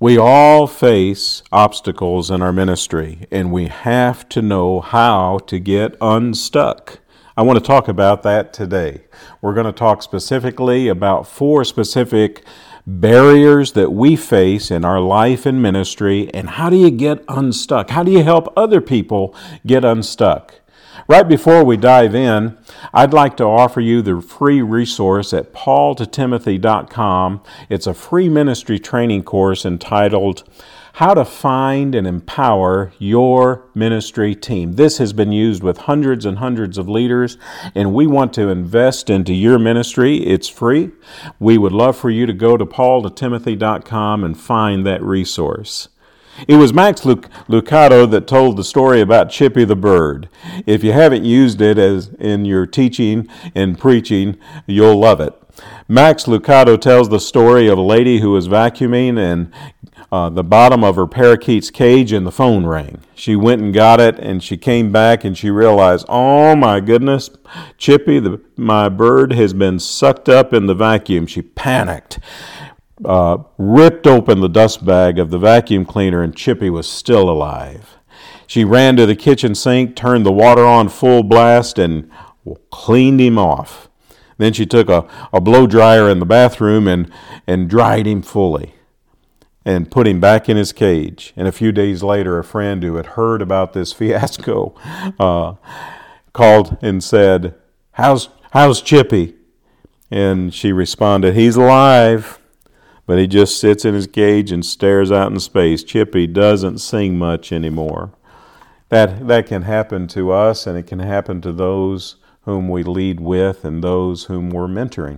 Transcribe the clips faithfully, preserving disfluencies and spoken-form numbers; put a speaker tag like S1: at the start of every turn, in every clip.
S1: We all face obstacles in our ministry, and we have to know how to get unstuck. I want to talk about that today. We're going to talk specifically about four specific barriers that we face in our life and ministry, and how do you get unstuck? How do you help other people get unstuck? Right before we dive in, I'd like to offer you the free resource at paul to timothy dot com. It's a free ministry training course entitled How to Find and Empower Your Ministry Team. This has been used with hundreds and hundreds of leaders, and we want to invest into your ministry. It's free. We would love for you to go to paul to timothy dot com and find that resource. It was Max Lucado that told the story about Chippy the bird. If you haven't used it as in your teaching and preaching, you'll love it. Max Lucado tells the story of a lady who was vacuuming and uh, the bottom of her parakeet's cage, and the phone rang. She went and got it, and she came back and she realized, oh my goodness, Chippy, the, my bird, has been sucked up in the vacuum. She panicked. Uh, ripped open the dust bag of the vacuum cleaner, and Chippy was still alive. She ran to the kitchen sink, turned the water on full blast, and cleaned him off. Then she took a, a blow dryer in the bathroom and, and dried him fully and put him back in his cage. And a few days later, a friend who had heard about this fiasco uh, called and said, how's, how's Chippy? And she responded, he's alive. But he just sits in his cage and stares out in space. Chippy doesn't sing much anymore. That that can happen to us, and it can happen to those whom we lead with and those whom we're mentoring.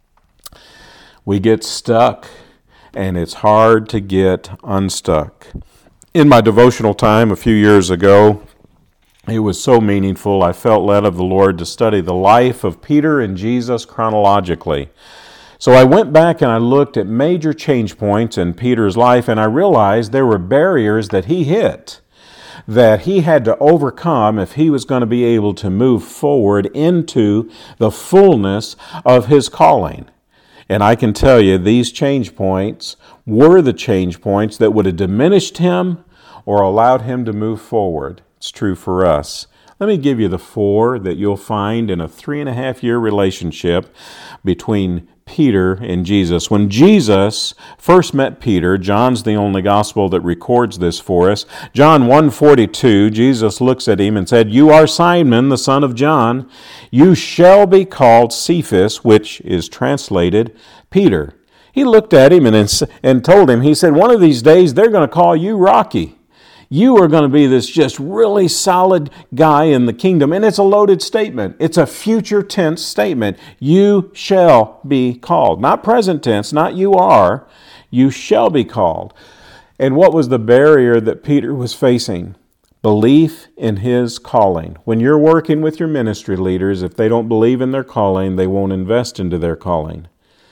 S1: We get stuck, and it's hard to get unstuck. In my devotional time a few years ago, it was so meaningful. I felt led of the Lord to study the life of Peter and Jesus chronologically. So I went back and I looked at major change points in Peter's life, and I realized there were barriers that he hit, that he had to overcome if he was going to be able to move forward into the fullness of his calling. And I can tell you, these change points were the change points that would have diminished him or allowed him to move forward. It's true for us. Let me give you the four that you'll find in a three and a half year relationship between Peter and Jesus. When Jesus first met Peter, John's the only gospel that records this for us. John one forty-two, Jesus looks at him and said, you are Simon, the son of John. You shall be called Cephas, which is translated Peter. He looked at him and, and told him, he said, one of these days they're going to call you Rocky. You are going to be this just really solid guy in the kingdom. And it's a loaded statement. It's a future tense statement. You shall be called. Not present tense, not you are. You shall be called. And what was the barrier that Peter was facing? Belief in his calling. When you're working with your ministry leaders, if they don't believe in their calling, they won't invest into their calling.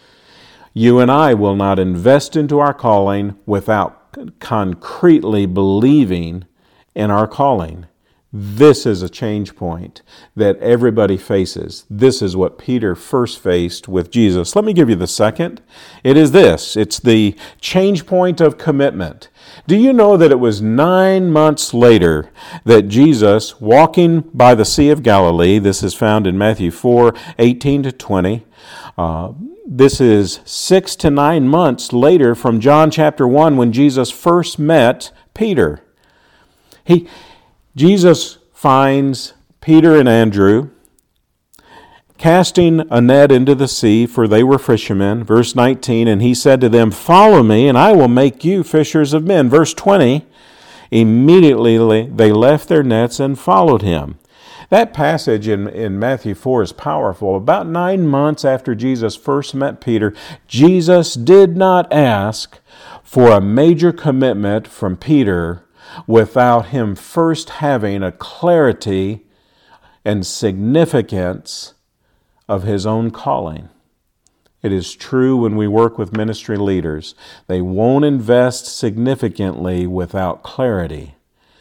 S1: You and I will not invest into our calling without concretely believing in our calling. This is a change point that everybody faces. This is what Peter first faced with Jesus. Let me give you the second. It is this. It's the change point of commitment. Do you know that it was nine months later that Jesus, walking by the Sea of Galilee, this is found in Matthew four, eighteen to twenty, uh, This is six to nine months later from John chapter one when Jesus first met Peter. He, Jesus finds Peter and Andrew casting a net into the sea, for they were fishermen. Verse nineteen, and he said to them, follow me, and I will make you fishers of men. Verse twenty, immediately they left their nets and followed him. That passage in, in Matthew four is powerful. About nine months after Jesus first met Peter, Jesus did not ask for a major commitment from Peter without him first having a clarity and significance of his own calling. It is true when we work with ministry leaders. They won't invest significantly without clarity.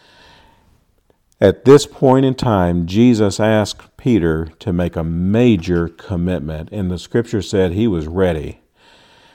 S1: At this point in time, Jesus asked Peter to make a major commitment, and the scripture said he was ready.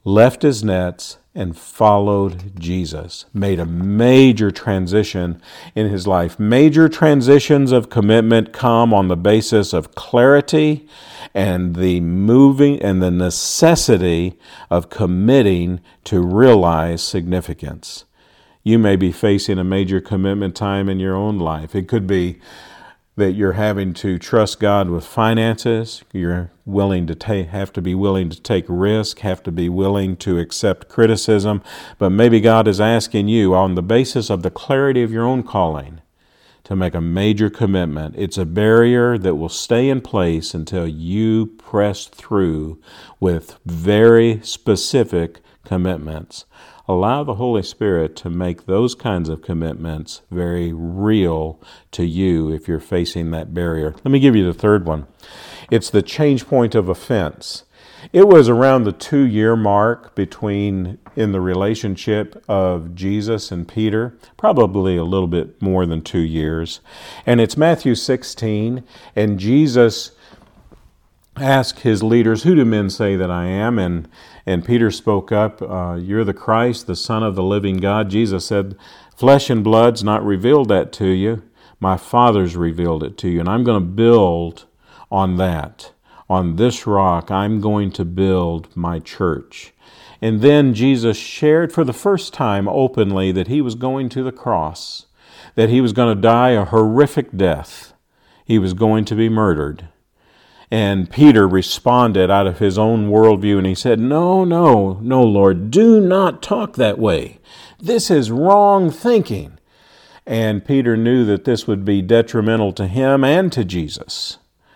S1: left his nets, and followed Jesus. Made a major transition in his life. Major transitions of commitment come on the basis of clarity and the moving and the necessity of committing to realize significance. You may be facing a major commitment time in your own life. It could be that you're having to trust God with finances. You're willing to take, have to be willing to take risk, have to be willing to accept criticism. But maybe God is asking you, on the basis of the clarity of your own calling, to make a major commitment. It's a barrier that will stay in place until you press through with very specific commitments. Allow the Holy Spirit to make those kinds of commitments very real to you if you're facing that barrier. Let me give you the third one. It's the change point of offense. It was around the two-year mark between in the relationship of Jesus and Peter, probably a little bit more than two years. And it's Matthew sixteen, and Jesus asked his leaders, "Who do men say that I am?" And and Peter spoke up, uh, "You're the Christ, the Son of the living God." Jesus said, "Flesh and blood's not revealed that to you. My Father's revealed it to you, and I'm going to build on that. On this rock, I'm going to build my church." And then Jesus shared for the first time openly that he was going to the cross, that he was going to die a horrific death. He was going to be murdered. And Peter responded out of his own worldview, and he said, no, no, no, Lord, do not talk that way. This is wrong thinking. And Peter knew that this would be detrimental to him and to Jesus.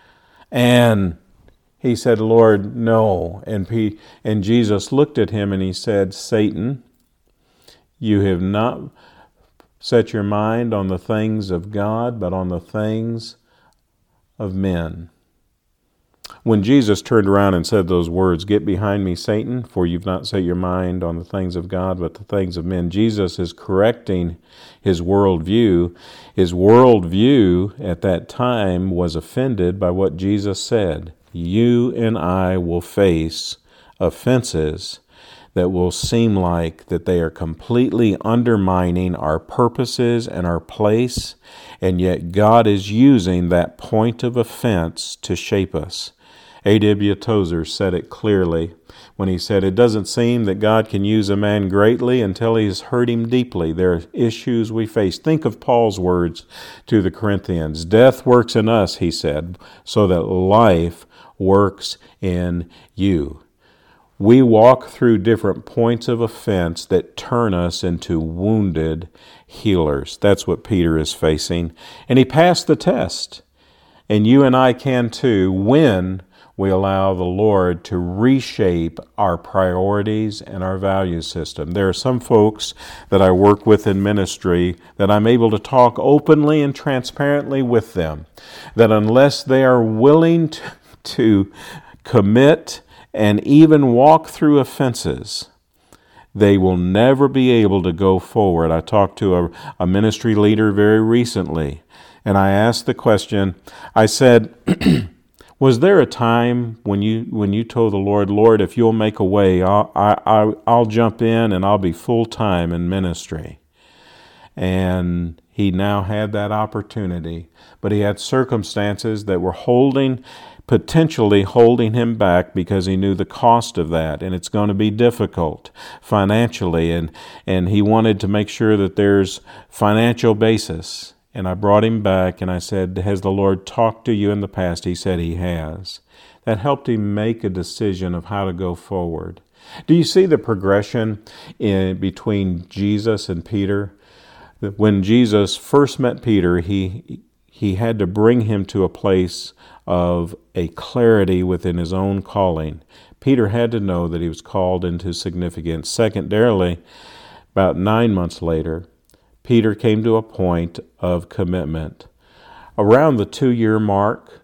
S1: And he said, Lord, no. And, P- and Jesus looked at him and he said, Satan, you have not set your mind on the things of God, but on the things of men. When Jesus turned around and said those words, "Get behind me, Satan, for you've not set your mind on the things of God, but the things of men," Jesus is correcting his worldview. His worldview at that time was offended by what Jesus said. You and I will face offenses that will seem like that they are completely undermining our purposes and our place, and yet God is using that point of offense to shape us. A W Tozer said it clearly when he said, it doesn't seem that God can use a man greatly until he's hurt him deeply. There are issues we face. Think of Paul's words to the Corinthians. Death works in us, he said, so that life works in you. We walk through different points of offense that turn us into wounded healers. That's what Peter is facing. And he passed the test. And you and I can too when we allow the Lord to reshape our priorities and our value system. There are some folks that I work with in ministry that I'm able to talk openly and transparently with them, that unless they are willing to, to commit and even walk through offenses, they will never be able to go forward. I talked to a, a ministry leader very recently, and I asked the question, I said, was there a time when you when you told the Lord, Lord, if you'll make a way, I'll, I, I, I'll jump in and I'll be full-time in ministry? And he now had that opportunity, but he had circumstances that were holding, potentially holding him back because he knew the cost of that, and it's going to be difficult financially, and, and he wanted to make sure that there's financial basis. And I brought him back and I said, has the Lord talked to you in the past? He said he has. That helped him make a decision of how to go forward. Do you see the progression in between Jesus and Peter? When Jesus first met Peter, he he had to bring him to a place of a clarity within his own calling. Peter had to know that he was called into significance. Secondarily, about nine months later, Peter came to a point of commitment. Around the two-year mark,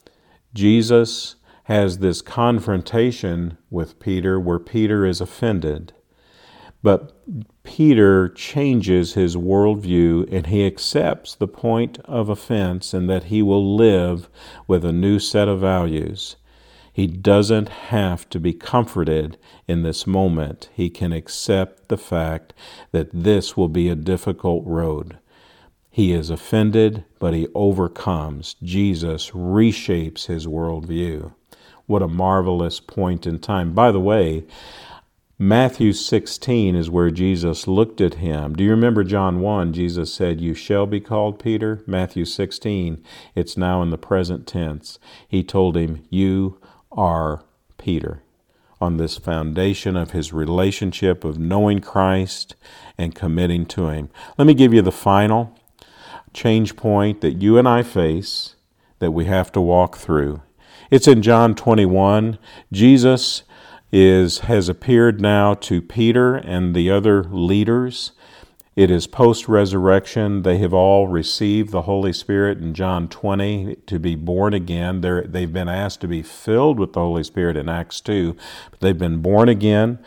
S1: Jesus has this confrontation with Peter where Peter is offended. But Peter changes his worldview and he accepts the point of offense and that he will live with a new set of values. He doesn't have to be comforted in this moment. He can accept the fact that this will be a difficult road. He is offended, but he overcomes. Jesus reshapes his worldview. What a marvelous point in time. By the way, Matthew sixteen is where Jesus looked at him. Do you remember John one? Jesus said, "You shall be called Peter." Matthew sixteen, it's now in the present tense. He told him, "You are Peter," on this foundation of his relationship of knowing Christ and committing to him. Let me give you the final change point that you and I face, that we have to walk through. It's in John twenty-one. Jesus is has appeared now to Peter and the other leaders. It is post-resurrection. They have all received the Holy Spirit in John twenty to be born again. They're, they've been asked to be filled with the Holy Spirit in Acts two. But they've been born again.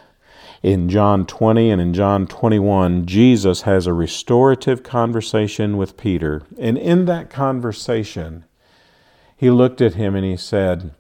S1: In John twenty and in John twenty-one, Jesus has a restorative conversation with Peter. And in that conversation, he looked at him and he said,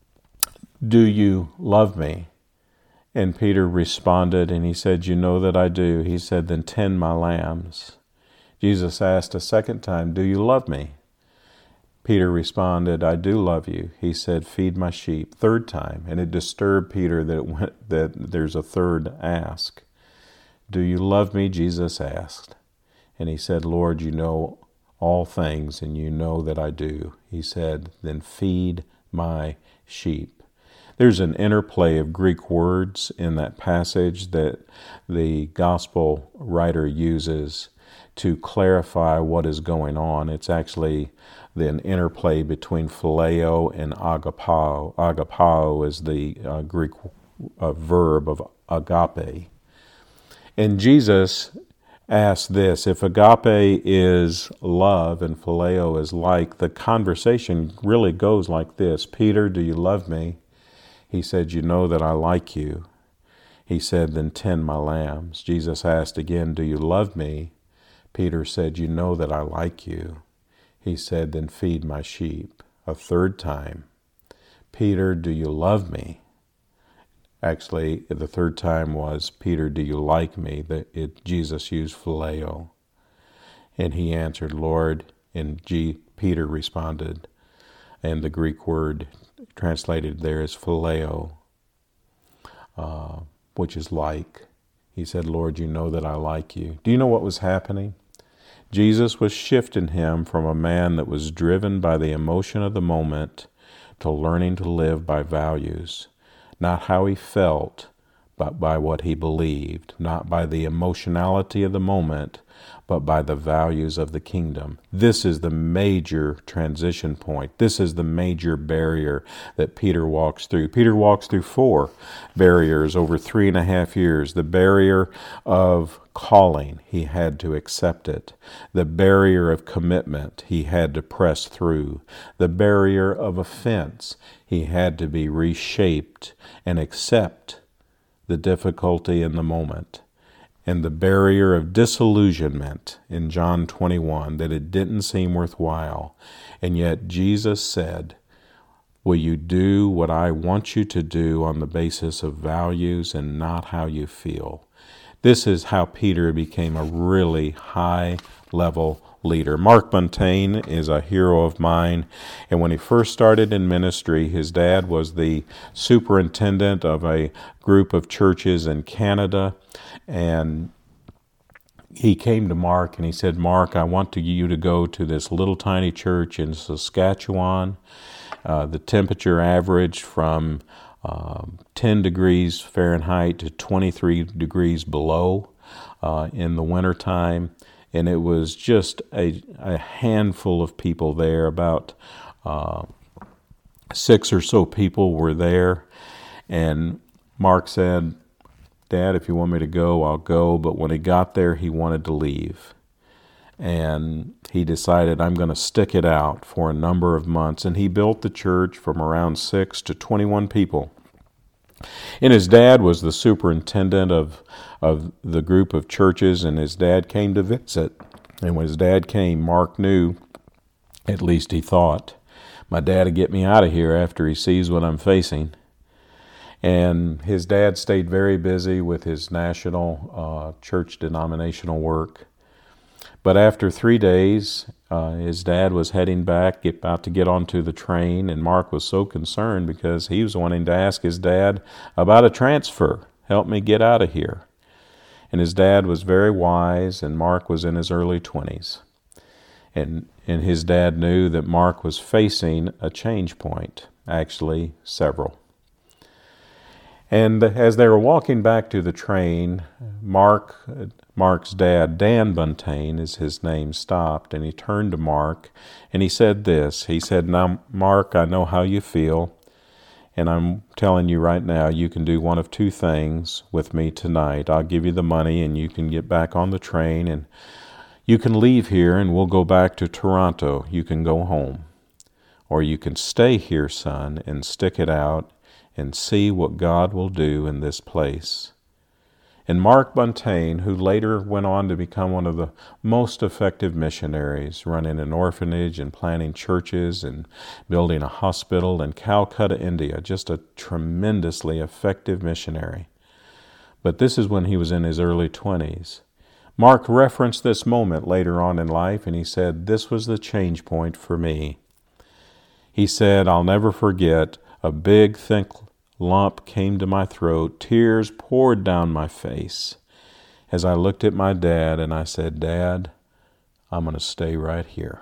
S1: "Do you love me?" And Peter responded and he said, "You know that I do." He said, "Then tend my lambs." Jesus asked a second time, "Do you love me?" Peter responded, "I do love you." He said, "Feed my sheep." Third time, and it disturbed Peter that it went, that there's a third ask. "Do you love me?" Jesus asked. And he said, "Lord, you know all things, and you know that I do." He said, "Then feed my sheep." There's an interplay of Greek words in that passage that the gospel writer uses to clarify what is going on. It's actually an interplay between phileo and agapao. Agapao is the uh, Greek uh, verb of agape. And Jesus asked this, if agape is love and phileo is like, the conversation really goes like this: "Peter, do you love me?" He said, "You know that I like you." He said, "Then tend my lambs." Jesus asked again, "Do you love me?" Peter said, "You know that I like you." He said, "Then feed my sheep." A third time, "Peter, do you love me?" Actually, the third time was, "Peter, do you like me?" That it, Jesus used phileo. And he answered, "Lord," and G, Peter responded, and the Greek word translated there is phileo, uh, which is like. He said, "Lord, you know that I like you." Do you know what was happening? Jesus was shifting him from a man that was driven by the emotion of the moment to learning to live by values. Not how he felt, but by what he believed. Not by the emotionality of the moment, but by the values of the kingdom. This is the major transition point. This is the major barrier that Peter walks through. Peter walks through four barriers over three and a half years. The barrier of calling, he had to accept it. The barrier of commitment, he had to press through. The barrier of offense, he had to be reshaped and accept the difficulty in the moment. And the barrier of disillusionment in John twenty-one, that it didn't seem worthwhile. And yet Jesus said, "Will you do what I want you to do on the basis of values and not how you feel?" This is how Peter became a really high-level leader. Mark Montaigne is a hero of mine, and when he first started in ministry, his dad was the superintendent of a group of churches in Canada, and he came to Mark and he said, "Mark, I want to, you to go to this little tiny church in Saskatchewan. Uh, the temperature averaged from um, ten degrees Fahrenheit to twenty-three degrees below uh, in the wintertime. And it was just a, a handful of people there. About uh, six or so people were there. And Mark said, "Dad, if you want me to go, I'll go." But when he got there, he wanted to leave. And he decided, I'm going to stick it out for a number of months. And he built the church from around six to twenty-one people. And his dad was the superintendent of of the group of churches, and his dad came to visit. And when his dad came, Mark knew, at least he thought, my dad to get me out of here after he sees what I'm facing. And his dad stayed very busy with his national uh, church denominational work. But after three days, uh, his dad was heading back, get, about to get onto the train, and Mark was so concerned because he was wanting to ask his dad about a transfer. Help me get out of here. And his dad was very wise, and Mark was in his early twenties. And, and his dad knew that Mark was facing a change point, actually several. And as they were walking back to the train, Mark, Mark's dad, Dan Buntain is his name, stopped, and he turned to Mark, and he said this. He said, "Now, Mark, I know how you feel, and I'm telling you right now, you can do one of two things with me tonight. I'll give you the money, and you can get back on the train, and you can leave here, and we'll go back to Toronto. You can go home. Or you can stay here, son, and stick it out, and see what God will do in this place." And Mark Buntain, who later went on to become one of the most effective missionaries, running an orphanage and planting churches and building a hospital in Calcutta, India, just a tremendously effective missionary. But this is when he was in his early twenties. Mark referenced this moment later on in life, and he said, "This was the change point for me." He said, "I'll never forget, a big, thick lump came to my throat. Tears poured down my face as I looked at my dad, and I said, 'Dad, I'm going to stay right here.'"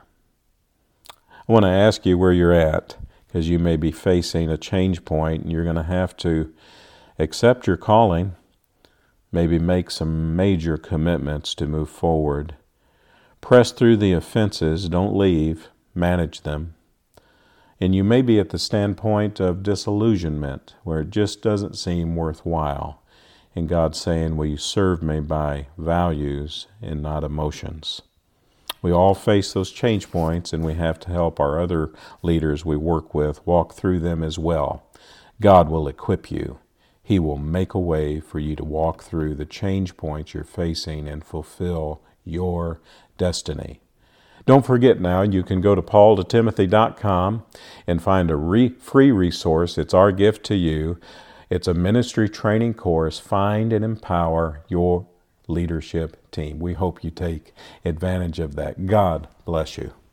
S1: I want to ask you where you're at, because you may be facing a change point, and you're going to have to accept your calling, maybe make some major commitments to move forward. Press through the offenses, don't leave, manage them. And you may be at the standpoint of disillusionment, where it just doesn't seem worthwhile. And God's saying, will you serve me by values and not emotions? We all face those change points, and we have to help our other leaders we work with walk through them as well. God will equip you. He will make a way for you to walk through the change points you're facing and fulfill your destiny. Don't forget now, you can go to paul to timothy dot com and find a re- free resource. It's our gift to you. It's a ministry training course. Find and empower your leadership team. We hope you take advantage of that. God bless you.